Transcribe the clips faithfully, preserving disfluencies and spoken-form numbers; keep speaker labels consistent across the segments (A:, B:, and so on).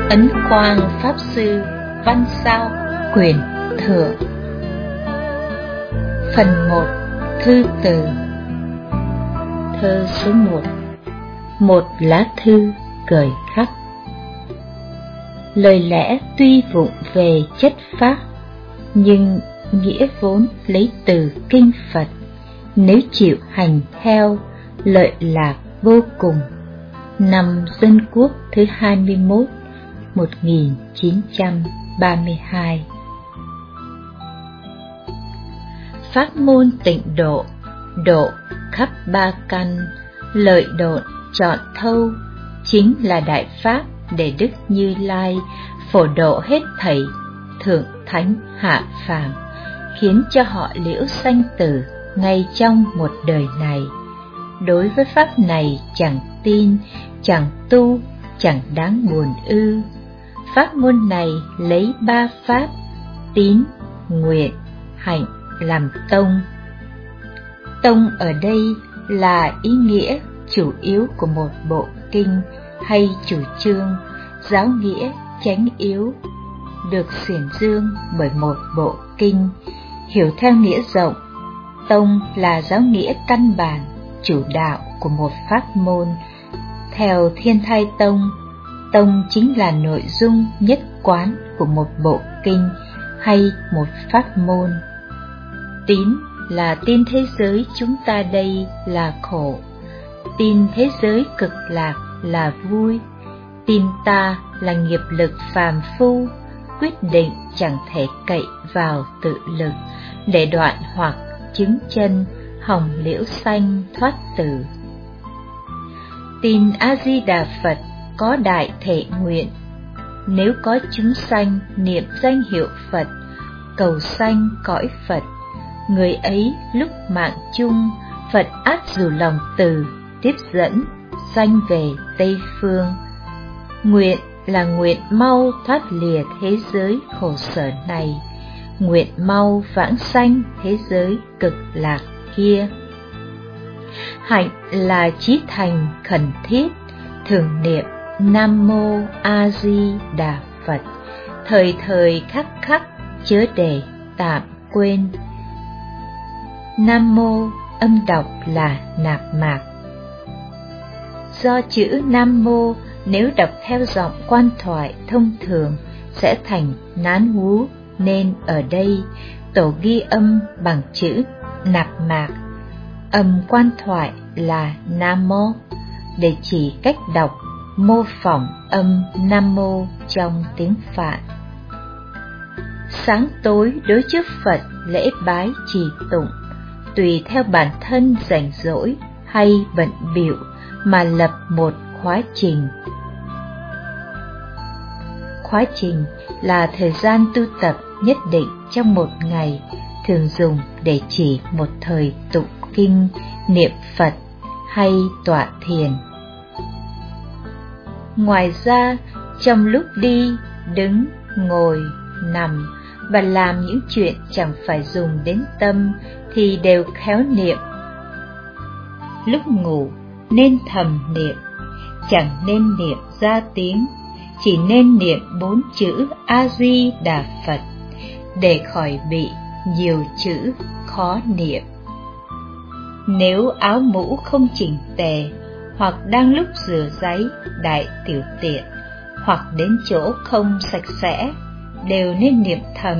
A: Ấn Quang Pháp Sư Văn Sao Quyền Thượng. Phần một. Thư từ. Thơ số một. Một lá thư gửi khắc. Lời lẽ tuy vụng về chất phác, nhưng nghĩa vốn lấy từ kinh Phật. Nếu chịu hành theo, lợi lạc vô cùng. Năm Dân Quốc thứ hai mươi mốt, một nghìn chín trăm ba mươi hai. Pháp môn tịnh độ, độ khắp ba căn, lợi độn trọn thâu, chính là đại pháp để Đức Như Lai phổ độ hết thảy thượng thánh hạ phàm, khiến cho họ liễu sanh tử ngay trong một đời này. Đối với pháp này chẳng tin, chẳng tu, chẳng đáng buồn ư. Pháp môn này lấy ba pháp tín, nguyện, hạnh làm tông. Tông ở đây là ý nghĩa chủ yếu của một bộ kinh hay chủ trương, giáo nghĩa chánh yếu, được xiển dương bởi một bộ kinh. Hiểu theo nghĩa rộng, tông là giáo nghĩa căn bản, chủ đạo của một pháp môn. Theo Thiên Thai Tông, tông chính là nội dung nhất quán của một bộ kinh hay một pháp môn. Tín là tin thế giới chúng ta đây là khổ, tin thế giới cực lạc là vui. Tin ta là nghiệp lực phàm phu, quyết định chẳng thể cậy vào tự lực để đoạn hoặc chứng chân, hồng liễu xanh thoát tử. Tin A Di Đà Phật có đại thể nguyện, nếu có chúng sanh niệm danh hiệu Phật, cầu sanh cõi Phật, người ấy lúc mạng chung, Phật ắt dù lòng từ tiếp dẫn sanh về Tây Phương. Nguyện là nguyện mau thoát lìa thế giới khổ sở này, nguyện mau vãng sanh thế giới cực lạc kia. Hạnh là chí thành khẩn thiết, thường niệm Nam Mô A Di Đà Phật, thời thời khắc khắc chớ để tạm quên. Nam Mô âm đọc là nạp mạc. Do chữ Nam Mô nếu đọc theo giọng quan thoại thông thường sẽ thành nán hú, nên ở đây tổ ghi âm bằng chữ nạp mạc. Âm quan thoại là Nam Mô để chỉ cách đọc mô phỏng âm Nam Mô trong tiếng Phạn. Sáng tối đối trước Phật lễ bái trì tụng, tùy theo bản thân rảnh rỗi hay bận bịu mà lập một khóa trình. Khóa trình là thời gian tu tập nhất định trong một ngày, thường dùng để chỉ một thời tụng kinh, niệm Phật hay tọa thiền. Ngoài ra, trong lúc đi, đứng, ngồi, nằm và làm những chuyện chẳng phải dùng đến tâm thì đều khéo niệm. Lúc ngủ nên thầm niệm, chẳng nên niệm ra tiếng, chỉ nên niệm bốn chữ A Di Đà Phật để khỏi bị nhiều chữ khó niệm. Nếu áo mũ không chỉnh tề, hoặc đang lúc rửa ráy đại tiểu tiện, hoặc đến chỗ không sạch sẽ, đều nên niệm thầm.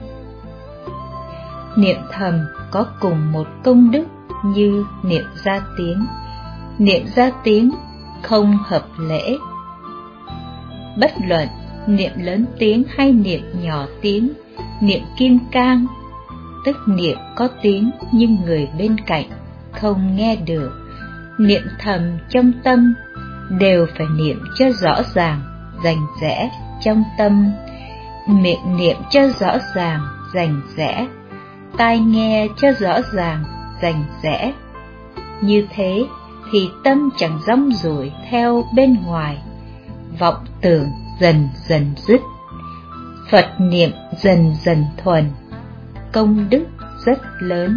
A: Niệm thầm có cùng một công đức như niệm ra tiếng. Niệm ra tiếng không hợp lễ. Bất luận niệm lớn tiếng hay niệm nhỏ tiếng, niệm kim cang, tức niệm có tiếng nhưng người bên cạnh không nghe được, niệm thầm trong tâm, đều phải niệm cho rõ ràng, rành rẽ trong tâm. Miệng niệm cho rõ ràng, rành rẽ, tai nghe cho rõ ràng, rành rẽ. Như thế thì tâm chẳng rong ruổi theo bên ngoài, vọng tưởng dần dần dứt, Phật niệm dần dần thuần, công đức rất lớn.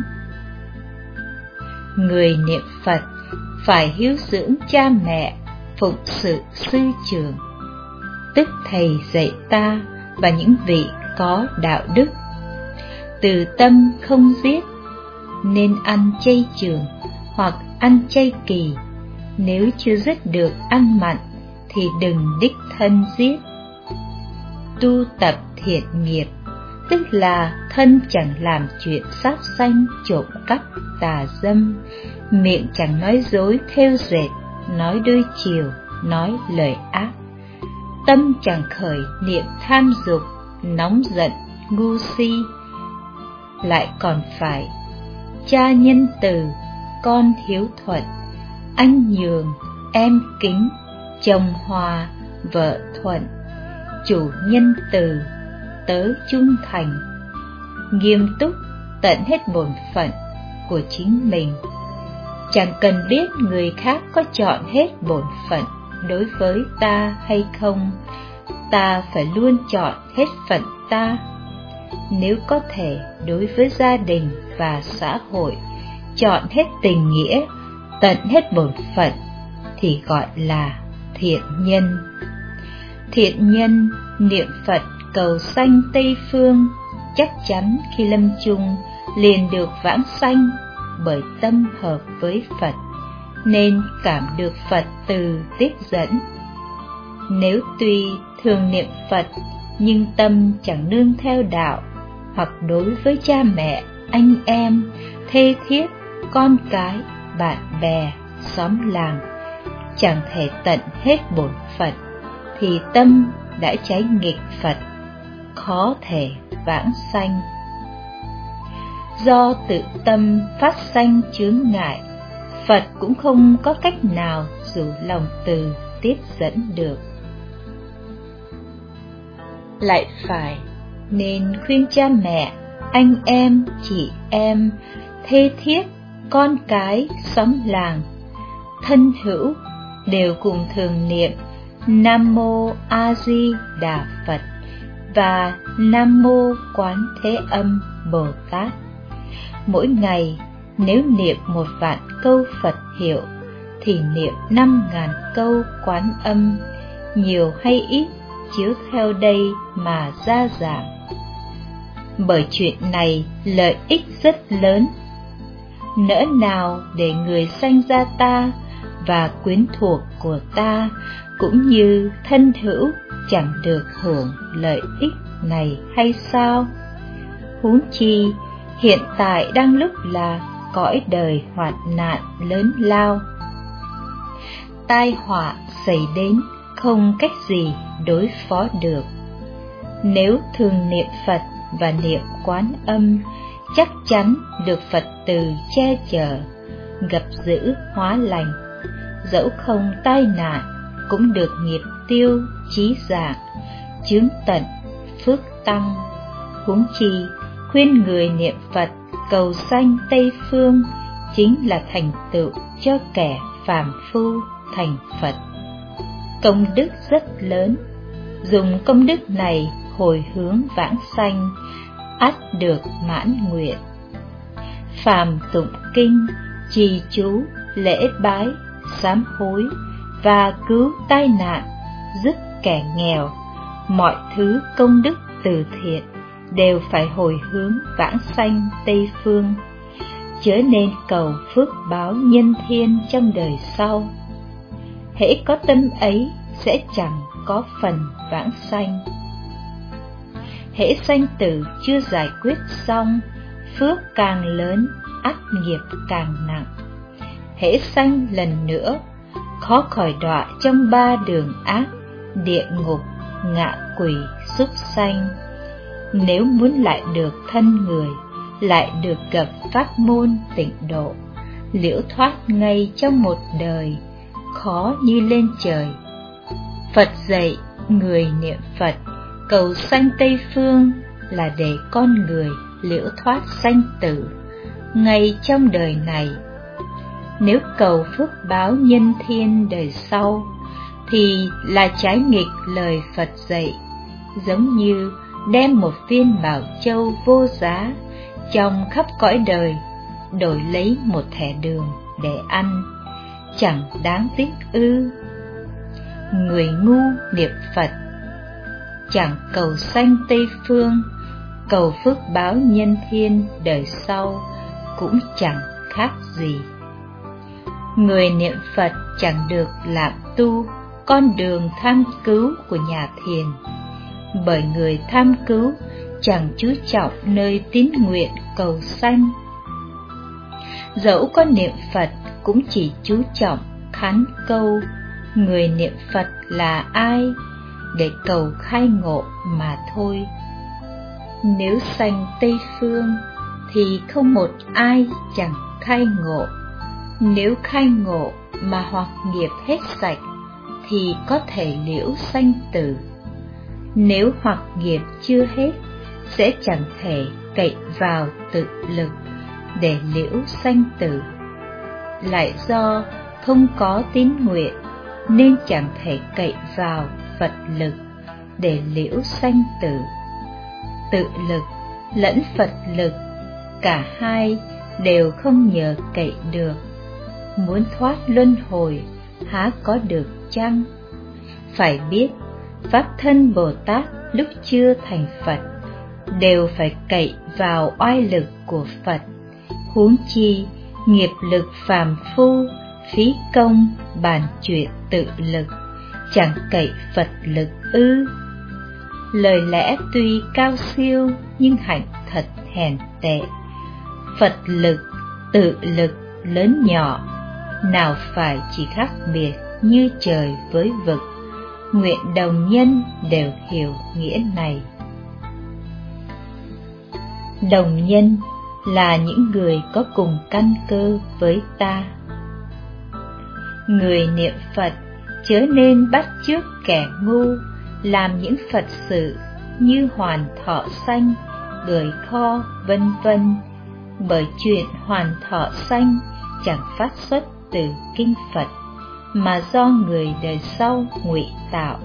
A: Người niệm Phật phải hiếu dưỡng cha mẹ, phụng sự sư trưởng. tức thầy dạy ta và những vị có đạo đức. Từ tâm không giết, nên ăn chay trường hoặc ăn chay kỳ. Nếu chưa dứt được ăn mặn thì đừng đích thân giết. Tu tập thiện nghiệp, tức là thân chẳng làm chuyện sát sanh, trộm cắp, tà dâm, miệng chẳng nói dối, thêu dệt, nói đôi chiều, nói lời ác. Tâm chẳng khởi niệm tham dục, nóng giận, ngu si, lại còn phải cha nhân từ, con hiếu thuận, anh nhường, em kính, chồng hòa, vợ thuận, chủ nhân từ, tớ trung thành, nghiêm túc tận hết bổn phận của chính mình. Chẳng cần biết người khác có chọn hết bổn phận đối với ta hay không, ta phải luôn chọn hết phận ta. Nếu có thể đối với gia đình và xã hội chọn hết tình nghĩa, tận hết bổn phận thì gọi là thiện nhân. Thiện nhân niệm Phật cầu sanh Tây Phương, chắc chắn khi lâm chung liền được vãng sanh, bởi tâm hợp với Phật nên cảm được Phật từ tiếp dẫn. Nếu tuy thường niệm Phật nhưng tâm chẳng nương theo đạo, hoặc đối với cha mẹ, anh em, thê thiếp, con cái, bạn bè, xóm làng chẳng thể tận hết bổn phận, thì tâm đã trái nghịch Phật, khó thể vãng sanh. Do tự tâm phát sanh chướng ngại, Phật cũng không có cách nào dù lòng từ tiếp dẫn được. Lại phải nên khuyên cha mẹ, anh em, chị em, thê thiếp, con cái, xóm làng, thân hữu đều cùng thường niệm Nam Mô A Di Đà Phật và Nam Mô Quán Thế Âm Bồ Tát. Mỗi ngày nếu niệm một vạn câu Phật hiệu thì niệm năm ngàn câu Quán Âm, nhiều hay ít chiếu theo đây mà ra giảng. Bởi chuyện này lợi ích rất lớn, nỡ nào để người sanh ra ta và quyến thuộc của ta cũng như thân hữu chẳng được hưởng lợi ích này hay sao? Huống chi hiện tại đang lúc là cõi đời hoạn nạn lớn lao, tai họa xảy đến không cách gì đối phó được. Nếu thường niệm Phật và niệm Quán Âm, chắc chắn được Phật từ che chở, gặp dữ hóa lành, dẫu không tai nạn cũng được nghiệp tiêu chí dạng, chướng tận phước tăng. Huống chi khuyên người niệm Phật cầu sanh Tây Phương chính là thành tựu cho kẻ phàm phu thành Phật. Công đức rất lớn, dùng công đức này hồi hướng vãng sanh, ắt được mãn nguyện. Phàm tụng kinh, trì chú, lễ bái, sám hối và cứu tai nạn, giúp kẻ nghèo, mọi thứ công đức từ thiện đều phải hồi hướng vãng sanh Tây Phương, chớ nên cầu phước báo nhân thiên trong đời sau. Hễ có tâm ấy sẽ chẳng có phần vãng sanh. Hễ sanh tử chưa giải quyết xong, phước càng lớn, ắt nghiệp càng nặng. Hễ sanh lần nữa, khó khỏi đọa trong ba đường ác, địa ngục, ngạ quỷ, súc sanh. Nếu muốn lại được thân người, lại được gặp pháp môn tịnh độ, liễu thoát ngay trong một đời, khó như lên trời. Phật dạy người niệm Phật cầu sanh Tây Phương là để con người liễu thoát sanh tử ngay trong đời này. Nếu cầu phước báo nhân thiên đời sau thì là trái nghịch lời Phật dạy, giống như đem một viên bảo châu vô giá trong khắp cõi đời đổi lấy một thẻ đường để ăn, chẳng đáng tiếc ư? Người ngu niệm Phật chẳng cầu sanh Tây Phương, cầu phước báo nhân thiên đời sau cũng chẳng khác gì. Người niệm Phật chẳng được làm tu con đường tham cứu của nhà thiền, bởi người tham cứu chẳng chú trọng nơi tín nguyện cầu sanh. Dẫu có niệm Phật cũng chỉ chú trọng khán câu người niệm Phật là ai để cầu khai ngộ mà thôi. Nếu sanh Tây Phương thì không một ai chẳng khai ngộ. Nếu khai ngộ mà hoặc nghiệp hết sạch thì có thể liễu sanh tử. Nếu hoặc nghiệp chưa hết sẽ chẳng thể cậy vào tự lực để liễu sanh tử. Lại do không có tín nguyện nên chẳng thể cậy vào Phật lực để liễu sanh tử. Tự lực lẫn Phật lực, cả hai đều không nhờ cậy được. Muốn thoát luân hồi há có được chăng? Phải biết Pháp thân Bồ Tát lúc chưa thành Phật đều phải cậy vào oai lực của Phật, huống chi nghiệp lực phàm phu, phí công bàn chuyện tự lực, chẳng cậy Phật lực ư? Lời lẽ tuy cao siêu nhưng hạnh thật hèn tệ. Phật lực, tự lực lớn nhỏ, nào phải chỉ khác biệt như trời với vực. Nguyện đồng nhân đều hiểu nghĩa này. Đồng nhân là những người có cùng căn cơ với ta. Người niệm Phật chớ nên bắt chước kẻ ngu làm những Phật sự như hoàn thọ sanh, gửi kho vân vân, bởi chuyện hoàn thọ sanh chẳng phát xuất từ kinh Phật mà do người đời sau ngụy tạo.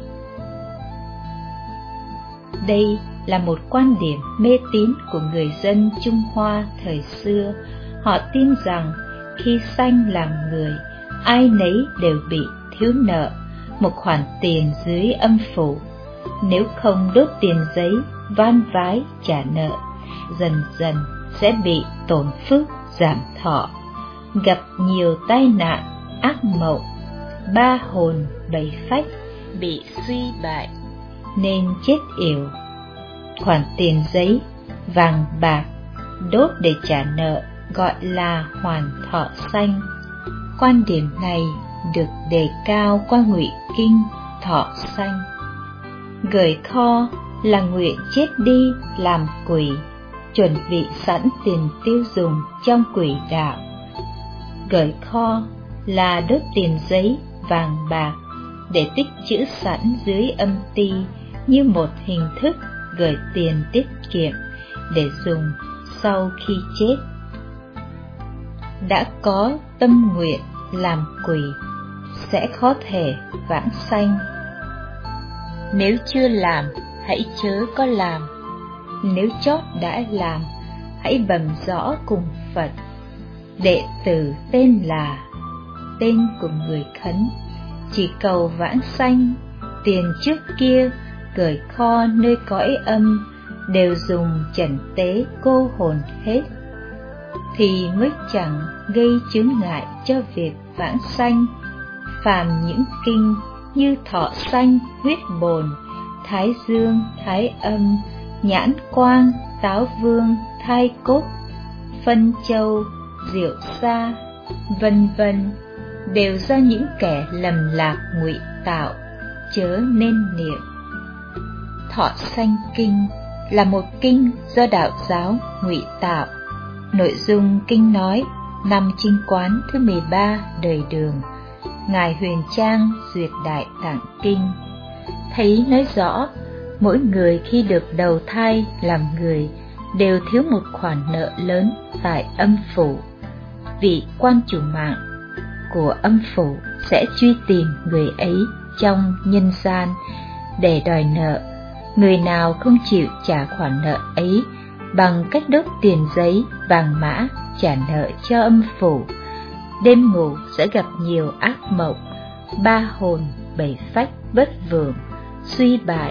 A: Đây là một quan điểm mê tín của người dân Trung Hoa thời xưa. Họ tin rằng khi sanh làm người, ai nấy đều bị thiếu nợ một khoản tiền dưới âm phủ. Nếu không đốt tiền giấy van vái trả nợ, dần dần sẽ bị tổn phước giảm thọ, gặp nhiều tai nạn ác mộng, ba hồn bảy phách bị suy bại nên chết yểu. Khoản tiền giấy, vàng bạc đốt để trả nợ gọi là hoàn thọ sanh. Quan điểm này được đề cao qua ngụy kinh thọ sanh. Gửi kho là nguyện chết đi làm quỷ, chuẩn bị sẵn tiền tiêu dùng trong quỷ đạo. Gửi kho là đốt tiền giấy, vàng bạc để tích trữ sẵn dưới âm ti như một hình thức gửi tiền tiết kiệm để dùng sau khi chết. Đã có tâm nguyện làm quỷ sẽ khó thể vãng sanh. Nếu chưa làm, hãy chớ có làm. Nếu chót đã làm, hãy bẩm rõ cùng Phật. Đệ tử tên là, tên của người khấn, chỉ cầu vãng sanh. Tiền trước kia gửi kho nơi cõi âm đều dùng trần tế cô hồn hết, thì mới chẳng gây chướng ngại cho việc vãng sanh. Phàm những kinh như thọ sanh, huyết bồn, thái dương, thái âm, nhãn quang, táo vương, thai cốt, phân châu, diệu sa, vân vân, đều do những kẻ lầm lạc ngụy tạo, chớ nên niệm. Thọ sanh kinh là một kinh do đạo giáo ngụy tạo. Nội dung kinh nói năm Chinh Quán thứ mười ba đời Đường, Ngài Huyền Trang duyệt Đại Tạng Kinh, thấy nói rõ mỗi người khi được đầu thai làm người đều thiếu một khoản nợ lớn tại âm phủ. Vị quan chủ mạng của âm phủ sẽ truy tìm người ấy trong nhân gian để đòi nợ. Người nào không chịu trả khoản nợ ấy bằng cách đốt tiền giấy, vàng mã trả nợ cho âm phủ, đêm ngủ sẽ gặp nhiều ác mộng, ba hồn bảy phách bất vượng, suy bại,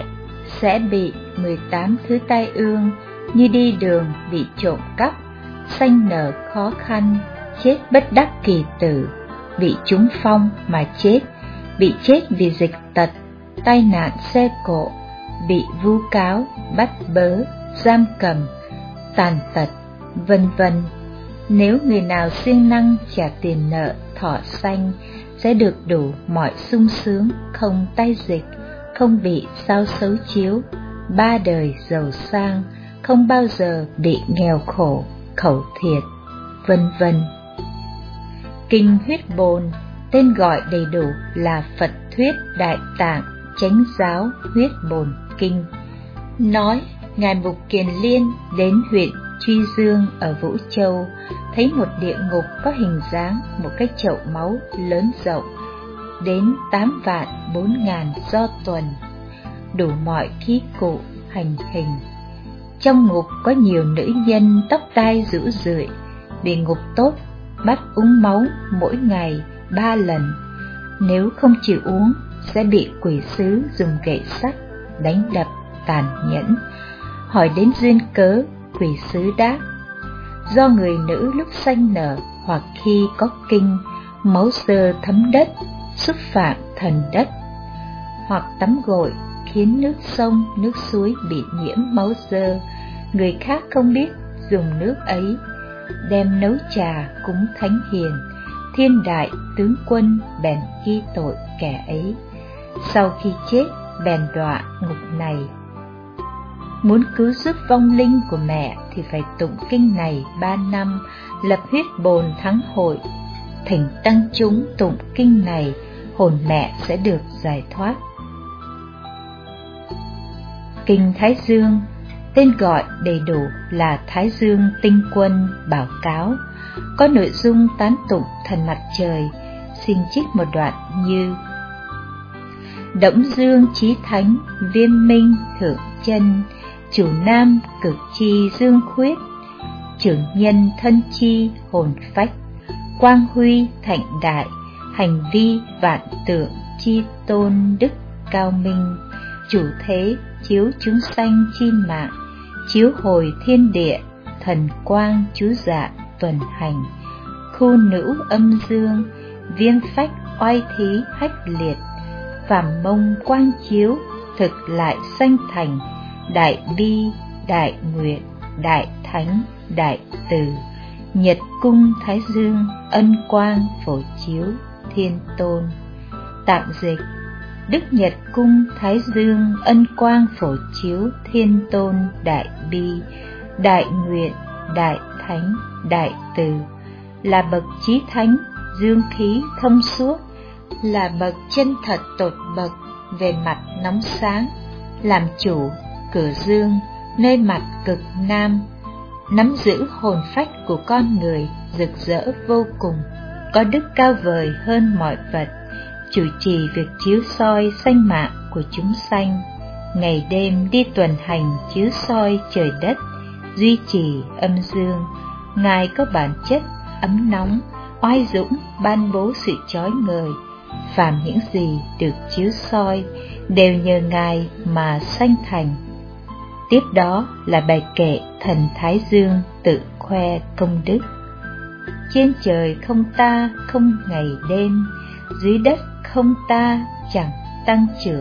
A: sẽ bị mười tám thứ tai ương như đi đường bị trộm cắp, sanh nở khó khăn, chết bất đắc kỳ tử, bị trúng phong mà chết, bị chết vì dịch tật, tai nạn xe cộ, bị vu cáo, bắt bớ, giam cầm, tàn tật, vân vân. Nếu người nào siêng năng trả tiền nợ thọ sanh, sẽ được đủ mọi sung sướng, không tai dịch, không bị sao xấu chiếu, ba đời giàu sang, không bao giờ bị nghèo khổ, khẩu thiệt, vân vân. Kinh Huyết Bồn, tên gọi đầy đủ là Phật Thuyết Đại Tạng Chánh Giáo Huyết Bồn Kinh, nói Ngài Mục Kiền Liên đến huyện Truy Dương ở Vũ Châu, thấy một địa ngục có hình dáng một cái chậu máu lớn rộng đến tám vạn bốn ngàn do tuần, đủ mọi khí cụ hành hình. Trong ngục có nhiều nữ nhân tóc tai rũ rượi, bị ngục tốt bắt uống máu mỗi ngày ba lần, nếu không chịu uống sẽ bị quỷ sứ dùng gậy sắt đánh đập tàn nhẫn. Hỏi đến duyên cớ, quỷ sứ đáp: do người nữ lúc sanh nở hoặc khi có kinh, máu xơ thấm đất, xúc phạm thần đất, hoặc tắm gội khiến nước sông, nước suối bị nhiễm máu dơ, người khác không biết dùng nước ấy, đem nấu trà cúng thánh hiền, thiên đại tướng quân bèn ghi tội kẻ ấy. Sau khi chết bèn đọa ngục này. Muốn cứu giúp vong linh của mẹ thì phải tụng kinh này ba năm, lập huyết bồn thắng hội, thỉnh tăng chúng tụng kinh này, hồn mẹ sẽ được giải thoát. Kinh Thái Dương, tên gọi đầy đủ là Thái Dương Tinh Quân Bảo Cáo, có nội dung tán tụng thần mặt trời. Xin trích một đoạn như: Đổng Dương Chí Thánh, Viêm Minh Thượng Chân, chủ nam cực chi dương khuyết, trưởng nhân thân chi hồn phách, quang huy thạnh đại, hành vi vạn tượng chi tôn đức cao minh, chủ thế chiếu chúng sanh chi mạng, chiếu hồi thiên địa, thần quang chú dạ tuần hành, khu nữ âm dương, viêm phách oai thí hách liệt, phàm mông quang chiếu, thực lại sanh thành, đại bi, đại nguyện, đại thánh, đại từ, nhật cung Thái Dương, ân quang phổ chiếu, thiên tôn. Tạm dịch: Đức Nhật cung Thái Dương, ân quang phổ chiếu, thiên tôn, đại bi, đại nguyện, đại thánh, đại từ, là bậc chí thánh, dương khí thông suốt, là bậc chân thật tột bậc về mặt nóng sáng, làm chủ cửa dương nơi mặt cực nam, nắm giữ hồn phách của con người rực rỡ vô cùng, có đức cao vời hơn mọi vật, chủ trì việc chiếu soi sanh mạng của chúng sanh, ngày đêm đi tuần hành chiếu soi trời đất, duy trì âm dương. Ngài có bản chất ấm nóng, oai dũng, ban bố sự chói ngời, phàm những gì được chiếu soi đều nhờ Ngài mà sanh thành. Tiếp đó là bài kệ thần Thái Dương tự khoe công đức. Trên trời không ta không ngày đêm, dưới đất không ta chẳng tăng trưởng.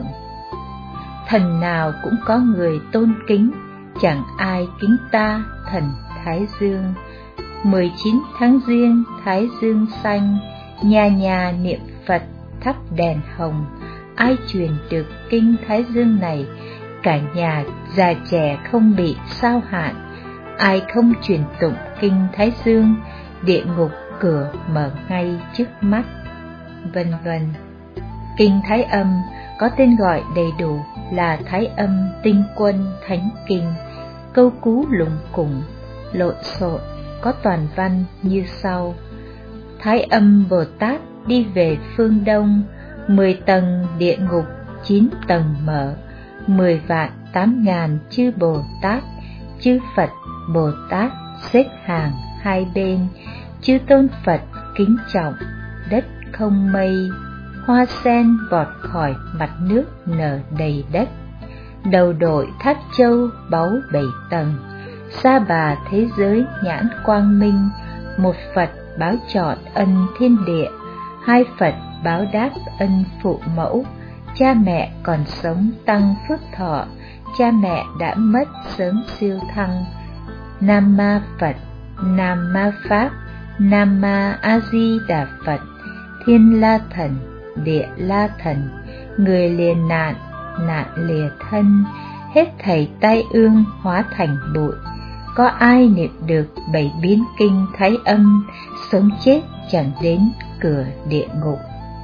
A: Thần nào cũng có người tôn kính, chẳng ai kính ta thần Thái Dương. mười chín tháng Giêng Thái Dương xanh, nhà nhà niệm Phật thắp đèn hồng. Ai truyền được kinh Thái Dương này, cả nhà già trẻ không bị sao hạn. Ai không truyền tụng kinh Thái Dương, địa ngục cửa mở ngay trước mắt, vân vân. Kinh Thái Âm có tên gọi đầy đủ là Thái Âm Tinh Quân Thánh Kinh, câu cú lùng củng, lộn xộn, có toàn văn như sau: Thái Âm Bồ Tát đi về phương Đông, mười tầng địa ngục chín tầng mở, mười vạn tám ngàn chư Bồ Tát, chư Phật Bồ Tát xếp hàng hai bên, chư tôn Phật kính trọng, đất không mây, hoa sen vọt khỏi mặt nước nở đầy đất. đầu đội thác châu báu bảy tầng, sa bà thế giới nhãn quang minh, một Phật báo trọn ân thiên địa, hai Phật báo đáp ân phụ mẫu, cha mẹ còn sống tăng phước thọ, cha mẹ đã mất sớm siêu thăng. Nam Ma Phật, Nam Ma Pháp, Nam Ma A Di Đà Phật, Thiên La Thần, Địa La Thần, người lìa nạn, nạn lìa thân, hết thảy tai ương hóa thành bụi. Có ai niệm được bảy biến kinh Thái Âm, sống chết chẳng đến cửa địa ngục.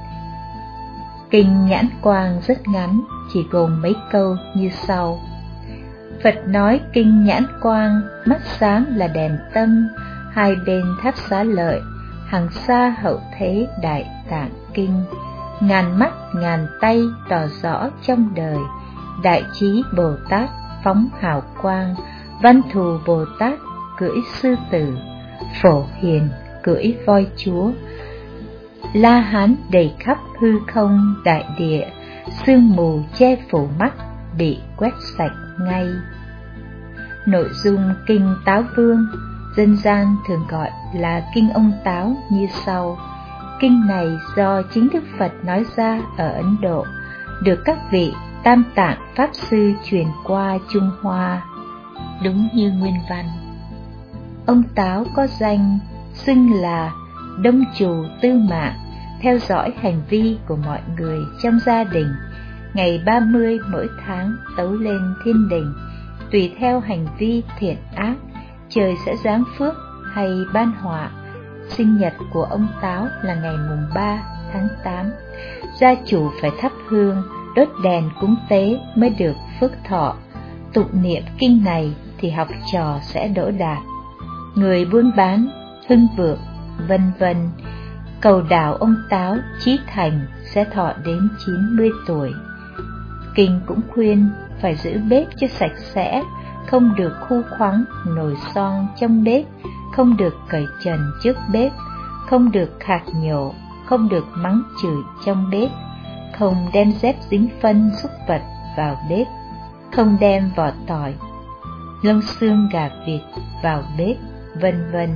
A: Kinh Nhãn Quang rất ngắn, chỉ gồm mấy câu như sau. Phật nói kinh Nhãn Quang, mắt sáng là đèn tâm, hai bên tháp Xá Lợi, hằng xa hậu thế Đại Tạng Kinh. Ngàn mắt ngàn tay tỏ rõ trong đời, Đại Trí Bồ Tát phóng hào quang, Văn Thù Bồ Tát cưỡi sư tử, Phổ Hiền cưỡi voi chúa. La Hán đầy khắp hư không đại địa, sương mù che phủ mắt bị quét sạch ngay. Nội dung kinh Táo Vương, dân gian thường gọi là kinh ông Táo như sau. Kinh này do chính Đức Phật nói ra ở Ấn Độ, được các vị Tam Tạng Pháp Sư truyền qua Trung Hoa. Đúng như nguyên văn, ông Táo có danh xưng là Đông Trù Tư Mạng, theo dõi hành vi của mọi người trong gia đình. Ngày ba mươi mỗi tháng tấu lên thiên đình, tùy theo hành vi thiện ác, trời sẽ giáng phước hay ban họa. Sinh nhật của ông Táo là ngày mùng ba tháng tám. Gia chủ phải thắp hương, đốt đèn cúng tế mới được phước thọ. Tụng niệm kinh này thì học trò sẽ đỗ đạt. Người buôn bán, hưng vượng, vân vân, cầu đảo ông Táo chí thành sẽ thọ đến chín mươi tuổi. Kinh cũng khuyên phải giữ bếp cho sạch sẽ, không được khu khoắng nồi son trong bếp, không được cởi trần trước bếp, không được khạc nhổ, không được mắng chửi trong bếp, không đem dép dính phân súc vật vào bếp, không đem vỏ tỏi, lông xương gà vịt vào bếp, vân vân.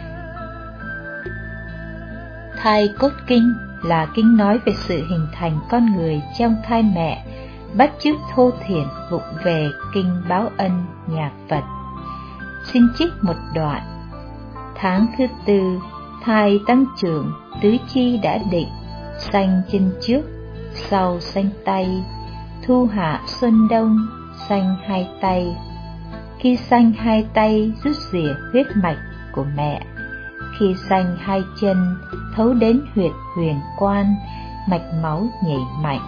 A: Thai cốt kinh là kinh nói về sự hình thành con người trong thai mẹ, bắt chước thô thiển vụng về kinh báo ân nhà Phật. Xin trích một đoạn. Tháng thứ tư, thai tăng trưởng, tứ chi đã định, xanh chân trước, sau xanh tay, thu hạ xuân đông, xanh hai tay. Khi xanh hai tay rút rỉa huyết mạch của mẹ, khi xanh hai chân thấu đến huyệt huyền quan, mạch máu nhảy mạnh.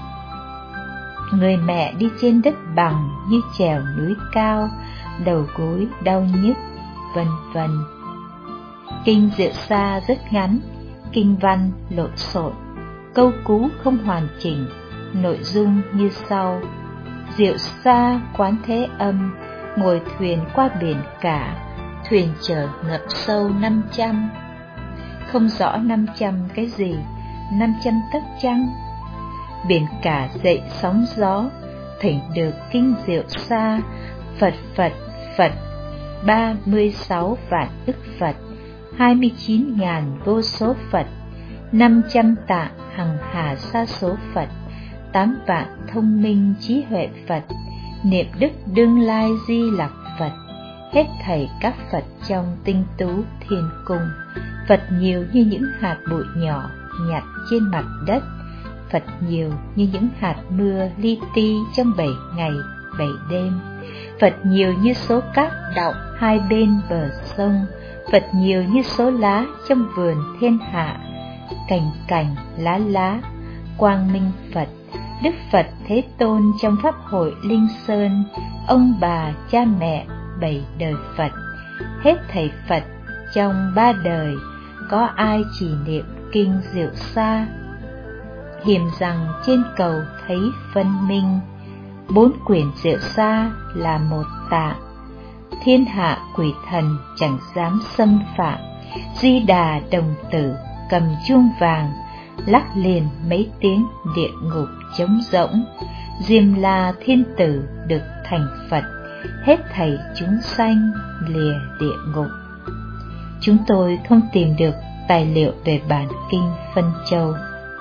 A: Người mẹ đi trên đất bằng như trèo núi cao, đầu gối đau nhức, vân vân. Kinh Diệu Sa rất ngắn, kinh văn lộn xộn, câu cú không hoàn chỉnh, nội dung như sau. Diệu Sa Quán Thế Âm, ngồi thuyền qua biển cả, thuyền chở ngập sâu năm trăm. Không rõ năm trăm cái gì, năm trăm tấc chăng? Biển cả dậy sóng gió, thỉnh được kinh Diệu Sa, Phật Phật Phật, ba mươi sáu vạn ức Phật, hai mươi chín ngàn vô số Phật, năm trăm tạ hằng hà sa số Phật, tám vạn thông minh trí huệ Phật, niệm đức đương lai di lặc Phật, hết thảy các Phật trong tinh tú thiên cung. Phật nhiều như những hạt bụi nhỏ nhặt trên mặt đất, Phật nhiều như những hạt mưa li ti trong bảy ngày bảy đêm, Phật nhiều như số cát đọng hai bên bờ sông, Phật nhiều như số lá trong vườn thiên hạ, cành cành lá lá, quang minh Phật, Đức Phật Thế Tôn trong Pháp hội Linh Sơn, ông bà cha mẹ bảy đời Phật, hết thảy Phật trong ba đời, có ai chỉ niệm kinh Diệu Sa, hiềm rằng trên cầu thấy phân minh. Bốn quyển Diệu Sa là một tạng, thiên hạ quỷ thần chẳng dám xâm phạm. Di Đà đồng tử cầm chuông vàng, lắc liền mấy tiếng địa ngục trống rỗng. Diêm La thiên tử được thành Phật, hết thảy chúng sanh lìa địa ngục. Chúng tôi không tìm được tài liệu về bản kinh Phân Châu.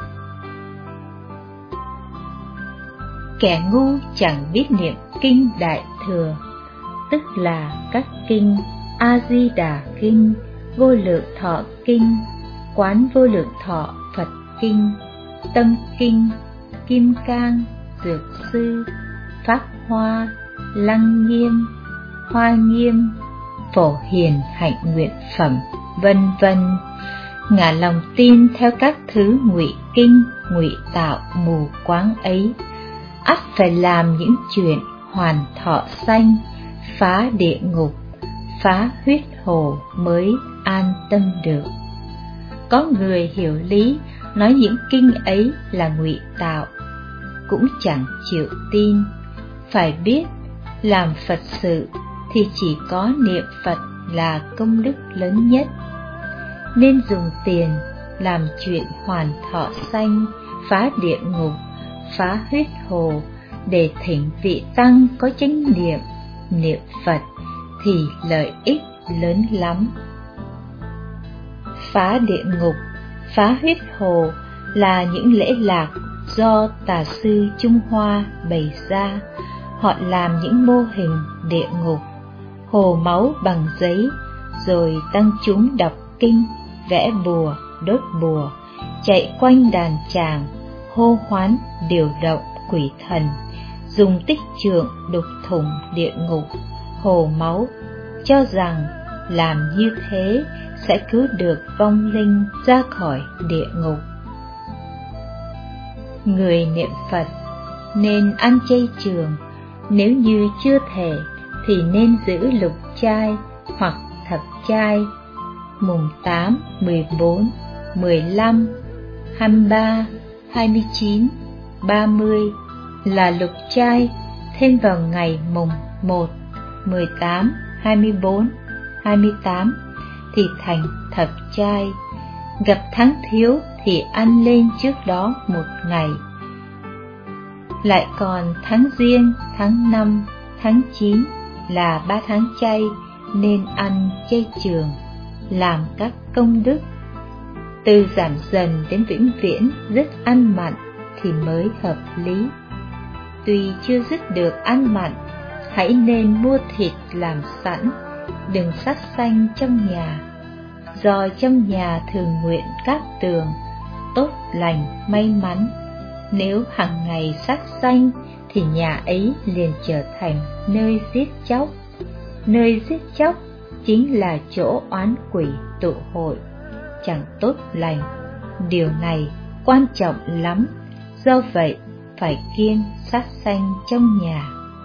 A: Kẻ ngu chẳng biết niệm kinh Đại Thừa, tức là các kinh A Di Đà Kinh, Vô Lượng Thọ Kinh, Quán Vô Lượng Thọ Phật Kinh, Tâm Kinh, Kim Cang, Dược Sư, Pháp Hoa, Lăng Nghiêm, Hoa Nghiêm, Phổ Hiền Hạnh Nguyện Phẩm, vân vân. Ngả lòng tin theo các thứ ngụy kinh, ngụy tạo mù quáng ấy, ắt phải làm những chuyện hoàn thọ sanh, phá địa ngục, phá huyết hồ mới an tâm được. Có người hiểu lý, nói những kinh ấy là ngụy tạo, cũng chẳng chịu tin. Phải biết, làm Phật sự thì chỉ có niệm Phật là công đức lớn nhất, nên dùng tiền làm chuyện hoàn thọ sanh, phá địa ngục, phá huyết hồ, để thỉnh vị tăng có chánh niệm, niệm Phật thì lợi ích lớn lắm. Phá địa ngục, phá huyết hồ là những lễ lạc do tà sư Trung Hoa bày ra. Họ làm những mô hình địa ngục, hồ máu bằng giấy, rồi tăng chúng đọc kinh, vẽ bùa, đốt bùa, chạy quanh đàn tràng, hô hoán điều động quỷ thần, dùng tích trượng đục thủng địa ngục, hồ máu, cho rằng làm như thế sẽ cứu được vong linh ra khỏi địa ngục. Người niệm Phật nên ăn chay trường, nếu như chưa thể thì nên giữ lục chay hoặc thập chay, mùng tám, mười bốn, mười lăm, hai mươi ba, hai mươi chín, ba mươi là lục chay, thêm vào ngày mùng một, mười tám, hai mươi bốn, hai mươi tám thì thành thập chay. Gặp tháng thiếu thì ăn lên trước đó một ngày. Lại còn tháng Giêng, tháng năm, tháng chín là ba tháng chay, nên ăn chay trường, làm các công đức. Từ giảm dần đến vĩnh viễn rất ăn mặn thì mới hợp lý. Tuy chưa dứt được ăn mặn, hãy nên mua thịt làm sẵn, đừng sát sanh trong nhà. Do trong nhà thường nguyện các tường, tốt lành may mắn. Nếu hàng ngày sát sanh thì nhà ấy liền trở thành nơi giết chóc. Nơi giết chóc chính là chỗ oán quỷ tụ hội, chẳng tốt lành. Điều này quan trọng lắm, do vậy phải kiêng sát sanh trong nhà.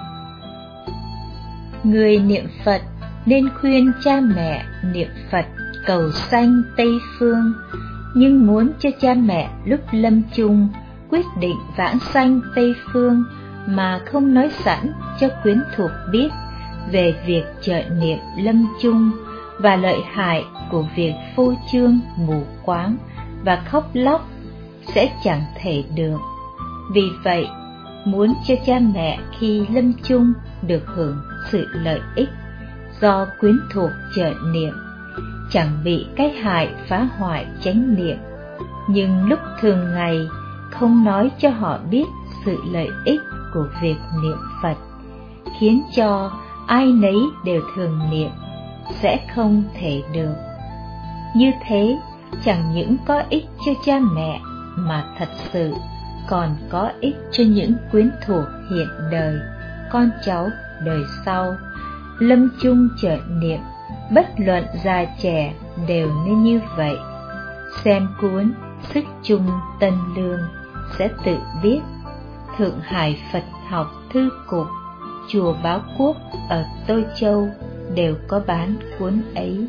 A: Người niệm Phật nên khuyên cha mẹ niệm Phật cầu sanh Tây Phương, nhưng muốn cho cha mẹ lúc lâm chung quyết định vãng sanh Tây Phương mà không nói sẵn cho quyến thuộc biết về việc trợ niệm lâm chung và lợi hại của việc phô trương mù quáng và khóc lóc sẽ chẳng thể được. Vì vậy, muốn cho cha mẹ khi lâm chung được hưởng sự lợi ích do quyến thuộc trợ niệm, chẳng bị cái hại phá hoại chánh niệm, nhưng lúc thường ngày không nói cho họ biết sự lợi ích của việc niệm Phật, khiến cho ai nấy đều thường niệm sẽ không thể được. Như thế chẳng những có ích cho cha mẹ mà thật sự còn có ích cho những quyến thuộc hiện đời, con cháu đời sau. Lâm chung trợ niệm, bất luận già trẻ đều nên như vậy. Xem cuốn Sức Chung Tân Lương sẽ tự biết. Thượng Hải Phật học thư cục, chùa Báo Quốc ở Tô Châu đều có bán cuốn ấy.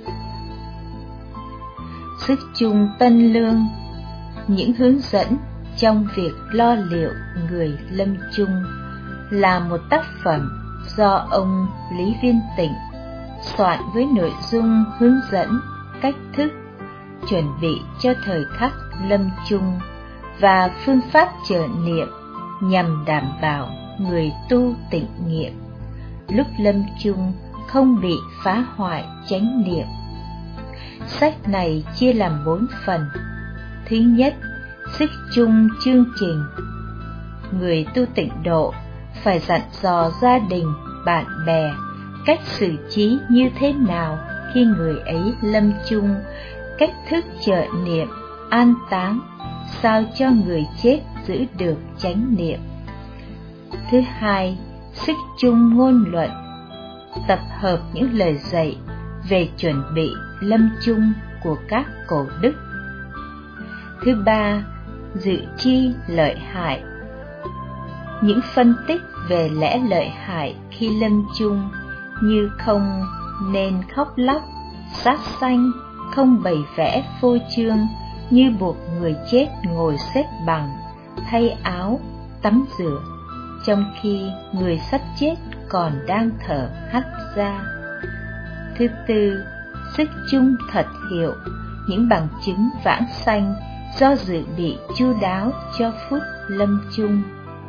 A: Sức Chung Tân Lương, những hướng dẫn trong việc lo liệu người lâm chung, là một tác phẩm do ông Lý Viên Tịnh soạn với nội dung hướng dẫn cách thức chuẩn bị cho thời khắc lâm chung và phương pháp trợ niệm nhằm đảm bảo người tu tịnh nghiệm lúc lâm chung không bị phá hoại chánh niệm. Sách này chia làm bốn phần. Thứ nhất, sức chung chương trình. Người tu tịnh độ phải dặn dò gia đình, bạn bè cách xử trí như thế nào khi người ấy lâm chung, cách thức trợ niệm, an táng, sao cho người chết giữ được chánh niệm. Thứ hai, sức chung ngôn luận, tập hợp những lời dạy về chuẩn bị lâm chung của các cổ đức. Thứ ba, dự chi lợi hại, những phân tích về lẽ lợi hại khi lâm chung, như không nên khóc lóc, sát sanh, không bày vẽ phô trương như buộc người chết ngồi xếp bằng, thay áo, tắm rửa, trong khi người sắp chết còn đang thở hắt ra. Thứ tư, sức chung thật hiệu, những bằng chứng vãng sanh do dự bị chu đáo cho phút lâm chung.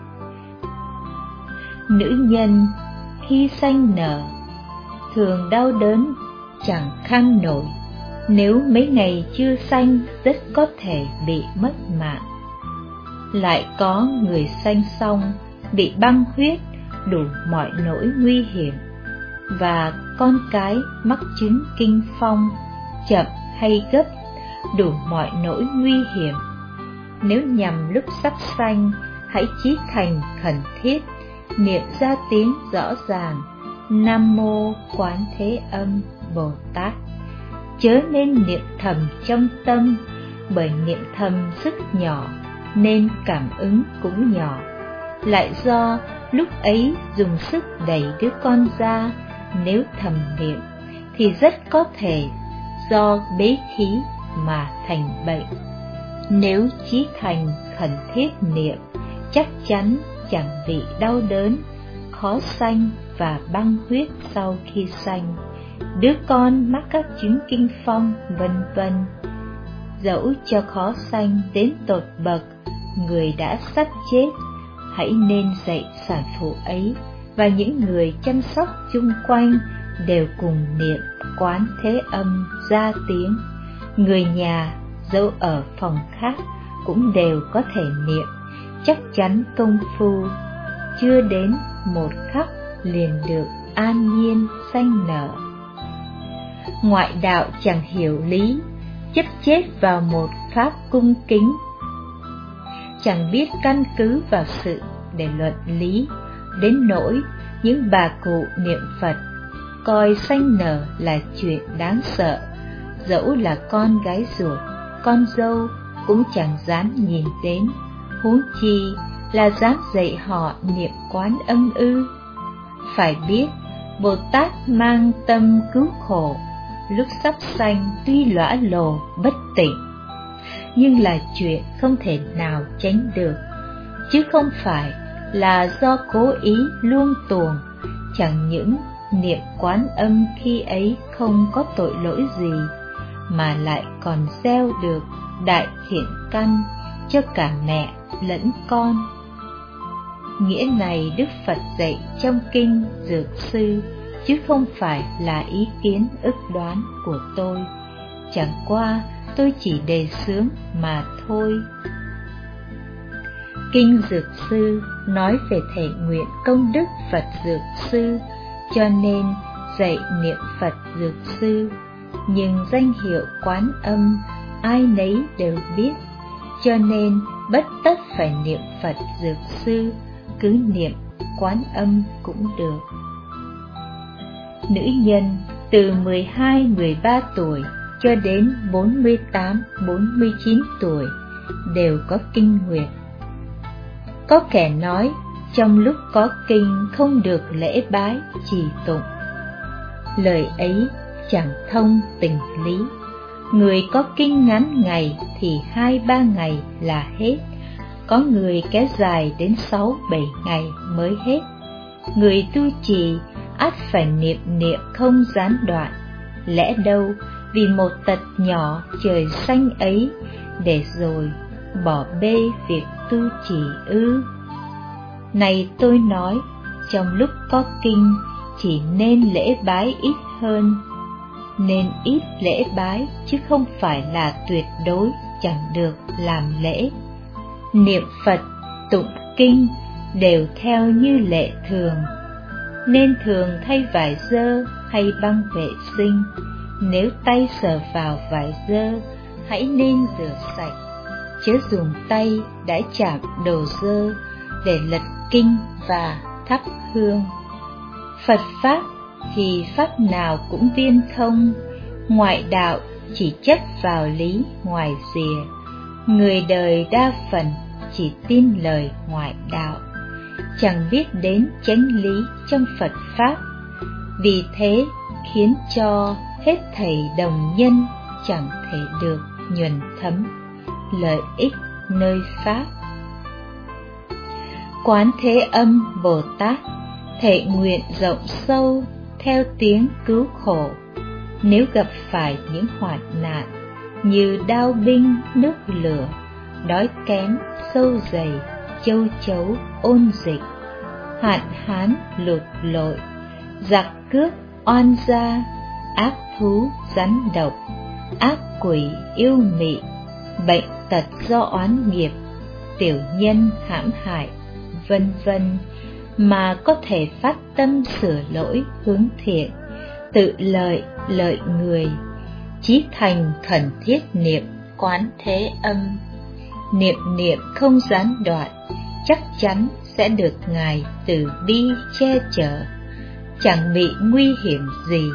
A: Nữ nhân khi sanh nở thường đau đớn chẳng kham nổi, nếu mấy ngày chưa sanh rất có thể bị mất mạng. Lại có người sanh xong bị băng huyết, đủ mọi nỗi nguy hiểm, và con cái mắc chứng kinh phong, chậm hay gấp, đủ mọi nỗi nguy hiểm. Nếu nhằm lúc sắp sanh, hãy chí thành khẩn thiết, niệm ra tiếng rõ ràng: Nam Mô Quán Thế Âm Bồ Tát. Chớ nên niệm thầm trong tâm, bởi niệm thầm sức nhỏ nên cảm ứng cũng nhỏ. Lại do lúc ấy dùng sức đẩy đứa con ra, nếu thầm niệm thì rất có thể do bế thí mà thành bệnh. Nếu chí thành khẩn thiết niệm, chắc chắn chẳng bị đau đớn, khó sanh và băng huyết sau khi sanh, đứa con mắc các chứng kinh phong, vân vân. Dẫu cho khó sanh đến tột bậc, người đã sắp chết, hãy nên dạy sản phụ ấy và những người chăm sóc chung quanh đều cùng niệm Quán Thế Âm ra tiếng. Người nhà dẫu ở phòng khác cũng đều có thể niệm, chắc chắn công phu chưa đến một khắc liền được an nhiên sanh nở. Ngoại đạo chẳng hiểu lý, chấp chết vào một pháp cung kính, chẳng biết căn cứ vào sự để luận lý, đến nỗi những bà cụ niệm Phật coi sanh nở là chuyện đáng sợ, dẫu là con gái ruột, con dâu cũng chẳng dám nhìn đến, huống chi là dám dạy họ niệm Quán Âm ư. Phải biết Bồ Tát mang tâm cứu khổ, lúc sắp sanh tuy lõa lồ bất tỉnh, nhưng là chuyện không thể nào tránh được, chứ không phải là do cố ý luông tuồng. Chẳng những niệm Quán Âm khi ấy không có tội lỗi gì, mà lại còn gieo được đại thiện căn cho cả mẹ lẫn con. Nghĩa này Đức Phật dạy trong kinh Dược Sư, chứ không phải là ý kiến ức đoán của tôi. Chẳng qua tôi chỉ đề xướng mà thôi. Kinh Dược Sư nói về thể nguyện công đức Phật Dược Sư, cho nên dạy niệm Phật Dược Sư. Nhưng danh hiệu Quán Âm ai nấy đều biết, cho nên bất tất phải niệm Phật Dược Sư, cứ niệm Quán Âm cũng được. Nữ nhân từ mười hai mười ba tuổi cho đến bốn mươi tám bốn mươi chín tuổi đều có kinh nguyệt. Có kẻ nói trong lúc có kinh không được lễ bái trì tụng. Lời ấy chẳng thông tình lý. Người có kinh ngắn ngày thì hai ba ngày là hết, có người kéo dài đến sáu bảy ngày mới hết. Người tu trì ắt phải niệm niệm không gián đoạn, lẽ đâu vì một tật nhỏ trời xanh ấy để rồi bỏ bê việc tu trì ư? Này tôi nói, trong lúc có kinh thì nên lễ bái ít hơn. Nên ít lễ bái chứ không phải là tuyệt đối chẳng được làm lễ. Niệm Phật, tụng kinh đều theo như lệ thường. Nên thường thay vải dơ hay băng vệ sinh. Nếu tay sờ vào vải dơ, hãy nên rửa sạch, chớ dùng tay đã chạm đồ dơ để lật kinh và thắp hương. Phật Pháp thì Pháp nào cũng viên thông, ngoại đạo chỉ chấp vào lý ngoài rìa. Người đời đa phần chỉ tin lời ngoại đạo, chẳng biết đến chánh lý trong Phật Pháp. Vì thế khiến cho hết thảy đồng nhân chẳng thể được nhuần thấm lợi ích nơi Pháp. Quán Thế Âm Bồ Tát thệ nguyện rộng sâu theo tiếng cứu khổ. Nếu gặp phải những hoạn nạn như đao binh nước lửa, đói kém sâu dày, châu chấu ôn dịch, hạn hán lụt lội, giặc cướp oan gia, ác thú rắn độc, ác quỷ yêu mị, bệnh tật do oán nghiệp, tiểu nhân hãm hại, vân vân, mà có thể phát tâm sửa lỗi hướng thiện, tự lợi lợi người, chí thành khẩn thiết niệm Quán Thế Âm. Niệm niệm không gián đoạn, chắc chắn sẽ được Ngài từ bi che chở, chẳng bị nguy hiểm gì.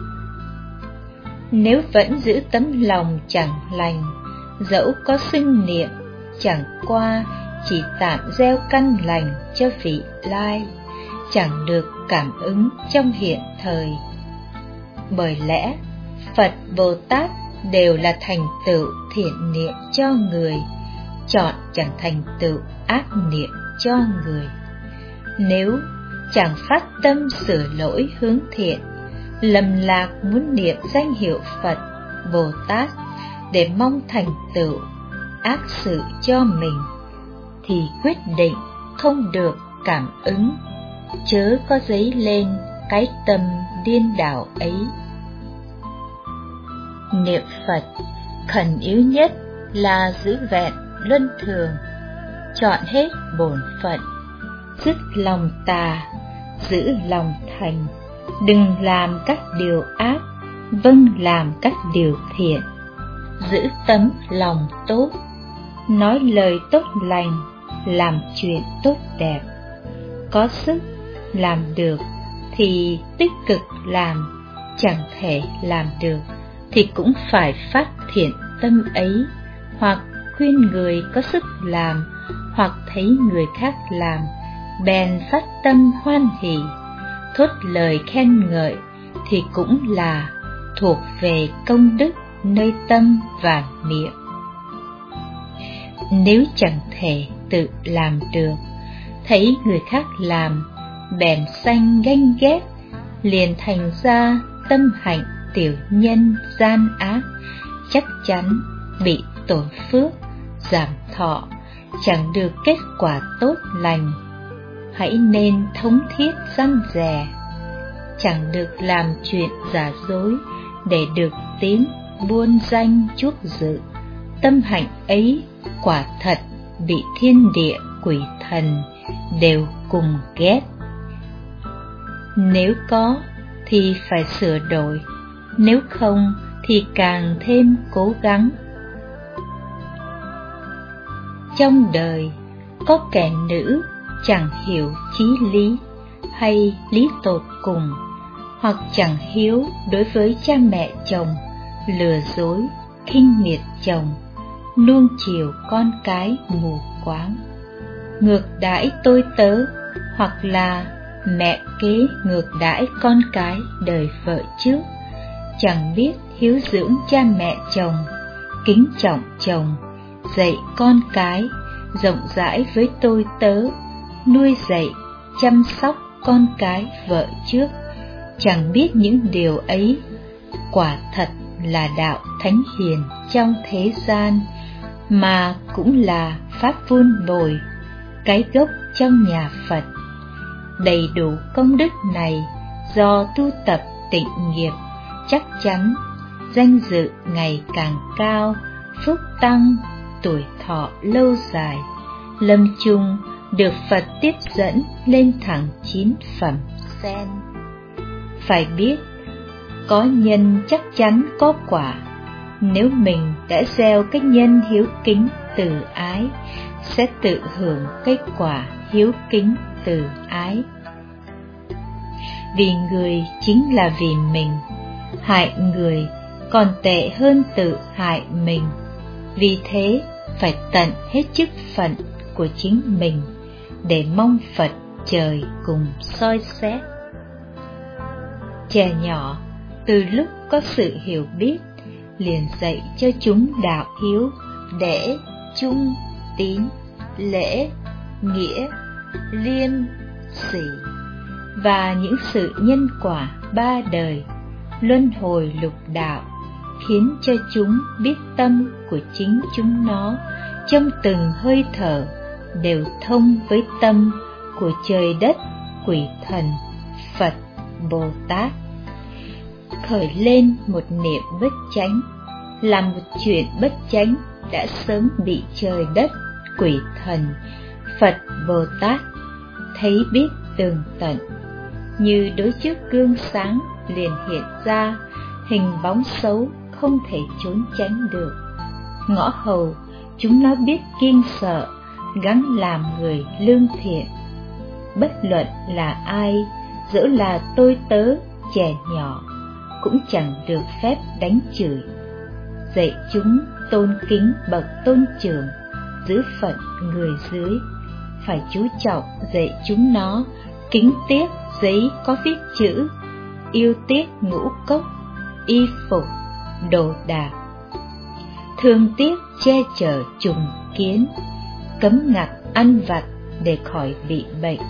A: Nếu vẫn giữ tấm lòng chẳng lành, dẫu có sinh niệm, chẳng qua chỉ tạm gieo căn lành cho vị lai, chẳng được cảm ứng trong hiện thời. Bởi lẽ Phật Bồ Tát đều là thành tựu thiện niệm cho người, chọn chẳng thành tựu ác niệm cho người. Nếu chẳng phát tâm sửa lỗi hướng thiện, lầm lạc muốn niệm danh hiệu Phật Bồ Tát để mong thành tựu ác sự cho mình, thì quyết định không được cảm ứng, chớ có dấy lên cái tâm điên đảo ấy. Niệm Phật khẩn yếu nhất là giữ vẹn luân thường, chọn hết bổn phận, dứt lòng tà, giữ lòng thành, đừng làm các điều ác, vâng làm các điều thiện, giữ tấm lòng tốt, nói lời tốt lành, làm chuyện tốt đẹp. Có sức làm được thì tích cực làm, chẳng thể làm được thì cũng phải phát thiện tâm ấy, hoặc khuyên người có sức làm, hoặc thấy người khác làm, bèn phát tâm hoan hỉ, thốt lời khen ngợi, thì cũng là thuộc về công đức nơi tâm và miệng. Nếu chẳng thể tự làm được, thấy người khác làm, bèn sanh ganh ghét, liền thành ra tâm hạnh tiểu nhân gian ác, chắc chắn bị tổn phước, giảm thọ, chẳng được kết quả tốt lành. Hãy nên thống thiết răn dè, chẳng được làm chuyện giả dối để được tiếng buôn danh chuốc dự. Tâm hạnh ấy quả thật bị thiên địa quỷ thần đều cùng ghét. Nếu có thì phải sửa đổi, nếu không thì càng thêm cố gắng. Trong đời có kẻ nữ chẳng hiểu chí lý hay lý tột cùng, hoặc chẳng hiếu đối với cha mẹ chồng, lừa dối, khinh miệt chồng, nuông chiều con cái mù quáng, ngược đãi tôi tớ, hoặc là mẹ kế ngược đãi con cái đời vợ trước, chẳng biết hiếu dưỡng cha mẹ chồng, kính trọng chồng, dạy con cái, rộng rãi với tôi tớ, nuôi dạy, chăm sóc con cái vợ trước, chẳng biết những điều ấy, quả thật là đạo thánh hiền trong thế gian, mà cũng là pháp vun bồi, cái gốc trong nhà Phật. Đầy đủ công đức này do tu tập tịnh nghiệp, chắc chắn danh dự ngày càng cao, phúc tăng, tuổi thọ lâu dài, lâm chung được Phật tiếp dẫn lên thẳng chín phẩm sen. Phải biết, có nhân chắc chắn có quả. Nếu mình đã gieo cái nhân hiếu kính từ ái, sẽ tự hưởng cái quả hiếu kính từ ái. Vì người chính là vì mình, hại người còn tệ hơn tự hại mình. Vì thế phải tận hết chức phận của chính mình để mong Phật trời cùng soi xét. Trẻ nhỏ từ lúc có sự hiểu biết liền dạy cho chúng đạo hiếu để trung, tín, lễ, nghĩa, liêm, sỉ và những sự nhân quả ba đời, luân hồi lục đạo, khiến cho chúng biết tâm của chính chúng nó trong từng hơi thở đều thông với tâm của trời đất, quỷ thần, Phật, Bồ Tát. Khởi lên một niệm bất chánh, làm một chuyện bất chánh đã sớm bị trời đất, quỷ thần, Phật, Bồ Tát thấy biết tường tận. Như đối trước gương sáng liền hiện ra hình bóng xấu không thể trốn tránh được. Ngõ hầu chúng nó biết kiêng sợ, gắng làm người lương thiện. Bất luận là ai, dẫu là tôi tớ, trẻ nhỏ, cũng chẳng được phép đánh chửi. Dạy chúng tôn kính bậc tôn trưởng, giữ phận người dưới. Phải chú trọng dạy chúng nó kính tiếc giấy có viết chữ, yêu tiếc ngũ cốc, y phục, đồ đạc, thương tiếc che chở trùng kiến, cấm ngặt ăn vặt để khỏi bị bệnh.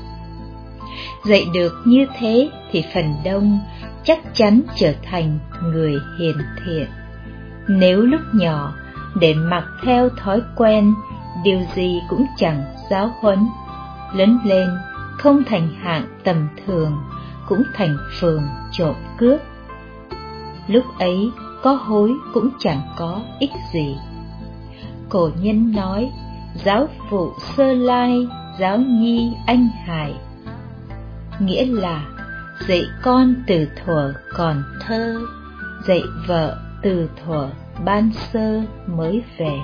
A: Dạy được như thế thì phần đông chắc chắn trở thành người hiền thiện. Nếu lúc nhỏ để mặc theo thói quen, điều gì cũng chẳng giáo huấn, lớn lên không thành hạng tầm thường, cũng thành phường trộm cướp. Lúc ấy có hối cũng chẳng có ích gì. Cổ nhân nói, giáo phụ sơ lai, giáo nhi anh hài. Nghĩa là dạy con từ thuở còn thơ, dạy vợ từ thuở ban sơ mới về.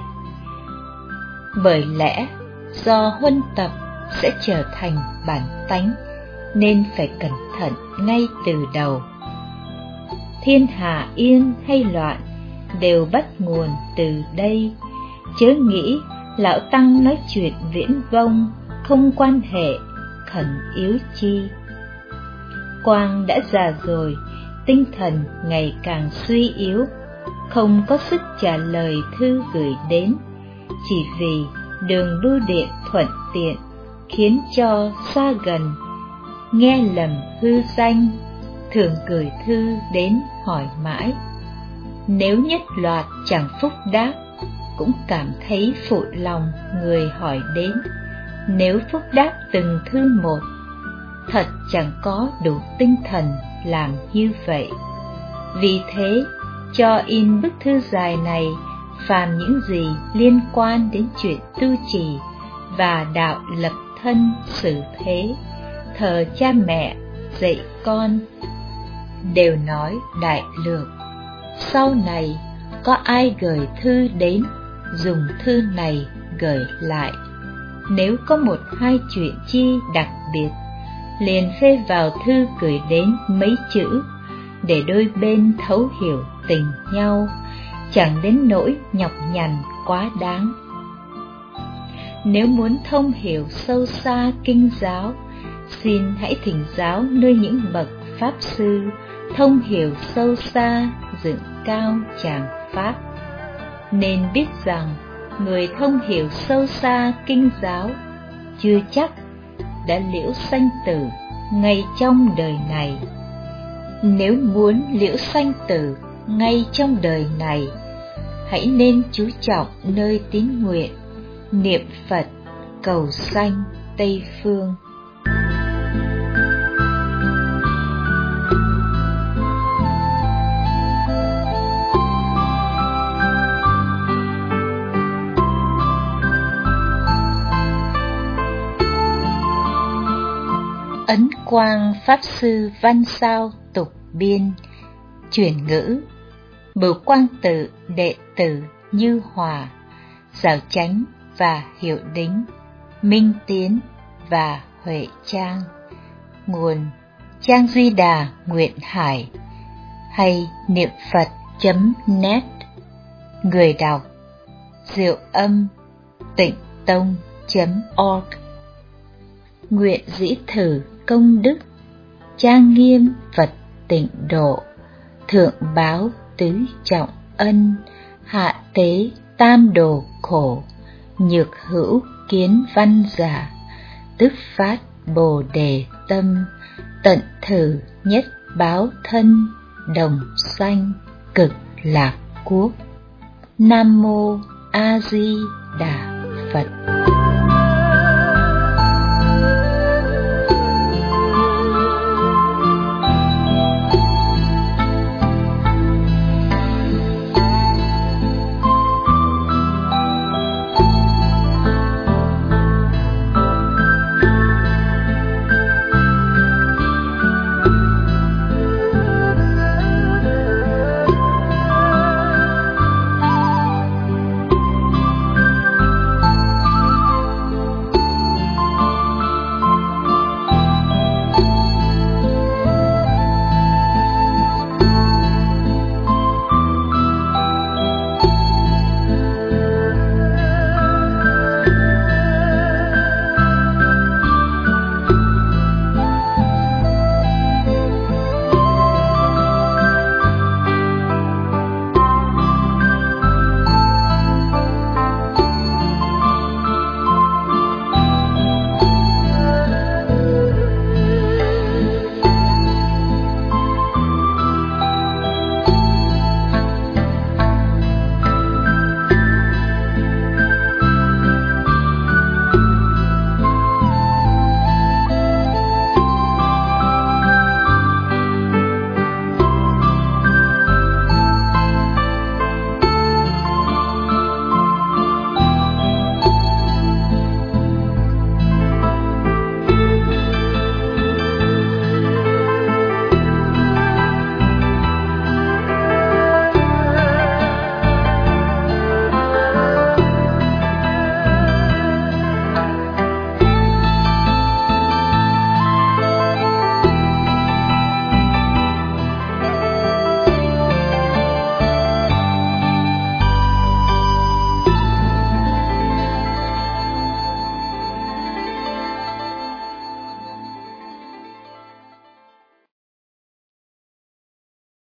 A: Bởi lẽ do huân tập sẽ trở thành bản tánh, nên phải cẩn thận ngay từ đầu. Thiên hạ yên hay loạn đều bắt nguồn từ đây, chớ nghĩ lão tăng nói chuyện viễn vông, không quan hệ, khẩn yếu chi. Quang đã già rồi, tinh thần ngày càng suy yếu, không có sức trả lời thư gửi đến, chỉ vì đường bưu điện thuận tiện, khiến cho xa gần, nghe lầm hư danh, thường gửi thư đến hỏi mãi. Nếu nhất loạt chẳng phúc đáp, cũng cảm thấy phụ lòng người hỏi đến. Nếu phúc đáp từng thư một, thật chẳng có đủ tinh thần làm như vậy. Vì thế, cho in bức thư dài này, phàm những gì liên quan đến chuyện tu trì và đạo lập thân xử thế, thờ cha mẹ, dạy con, đều nói đại lược. Sau này có ai gửi thư đến, dùng thư này gửi lại. Nếu có một hai chuyện chi đặc biệt, liền phê vào thư gửi đến mấy chữ, để đôi bên thấu hiểu tình nhau, chẳng đến nỗi nhọc nhằn quá đáng. Nếu muốn thông hiểu sâu xa kinh giáo, xin hãy thỉnh giáo nơi những bậc pháp sư thông hiểu sâu xa, dựng cao tràng pháp. Nên biết rằng người thông hiểu sâu xa kinh giáo chưa chắc đã liễu sanh tử ngay trong đời này. Nếu muốn liễu sanh tử ngay trong đời này, hãy nên chú trọng nơi tín nguyện, niệm Phật, cầu sanh Tây Phương. Ấn Quang Pháp Sư văn sao tục biên, chuyển ngữ. Bửu Quang Tự đệ tử Như Hòa, Giáo Chánh và Hiệu Đính, Minh Tiến và Huệ Trang. Nguồn: Trang Duy Đà Nguyện Hải hay niệm phật chấm net. Người đọc: Diệu Âm Tịnh Tông chấm org. Nguyện dĩ thử công đức, trang nghiêm Phật tịnh độ, thượng báo tứ trọng ân, hạ tế tam đồ khổ, nhược hữu kiến văn giả, tức phát bồ đề tâm, tận thử nhất báo thân, đồng sanh cực lạc quốc. Nam mô A Di Đà Phật.